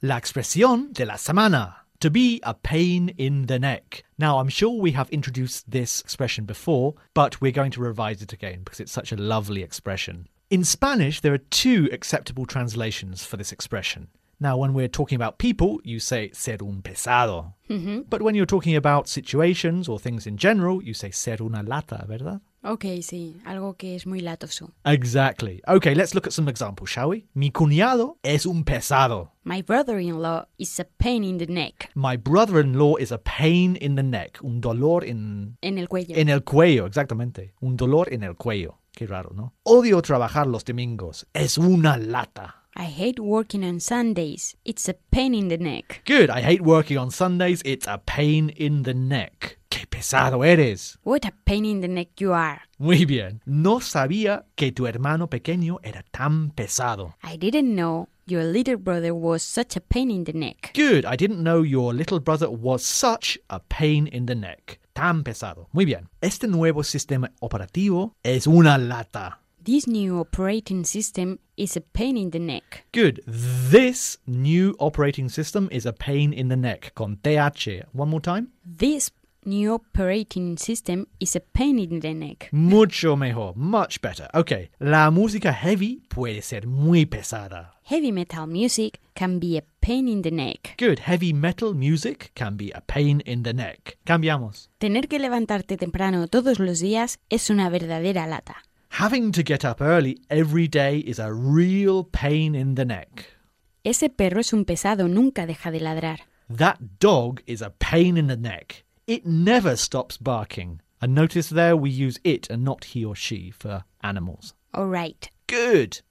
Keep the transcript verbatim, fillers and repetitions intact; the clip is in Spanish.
La expresión de la semana. To be a pain in the neck. Now, I'm sure we have introduced this expression before, but we're going to revise it again because it's such a lovely expression. In Spanish, there are two acceptable translations for this expression. Now, when we're talking about people, you say ser un pesado. Mm-hmm. But when you're talking about situations or things in general, you say ser una lata, ¿verdad? Ok, sí, algo que es muy latoso. Exactly. Okay, let's look at some examples, shall we? Mi cuñado es un pesado. My brother-in-law is a pain in the neck. My brother-in-law is a pain in the neck. Un dolor en... En el cuello. En el cuello, exactamente. Un dolor en el cuello. Qué raro, ¿no? Odio trabajar los domingos. Es una lata. I hate working on Sundays. It's a pain in the neck. Good. I hate working on Sundays. It's a pain in the neck. ¡Qué pesado eres! What a pain in the neck you are. Muy bien. No sabía que tu hermano pequeño era tan pesado. I didn't know your little brother was such a pain in the neck. Good. I didn't know your little brother was such a pain in the neck. Tan pesado. Muy bien. Este nuevo sistema operativo es una lata. This new operating system is a pain in the neck. Good. This new operating system is a pain in the neck. Con T H. One more time. This new operating system is a pain in the neck. Mucho mejor. Much better. Okay. La música heavy puede ser muy pesada. Heavy metal music can be a pain in the neck. Good. Heavy metal music can be a pain in the neck. Cambiamos. Tener que levantarte temprano todos los días es una verdadera lata. Having to get up early every day is a real pain in the neck. Ese perro es un pesado, nunca deja de ladrar. That dog is a pain in the neck. It never stops barking. And notice there we use it and not he or she for animals. All right. Good.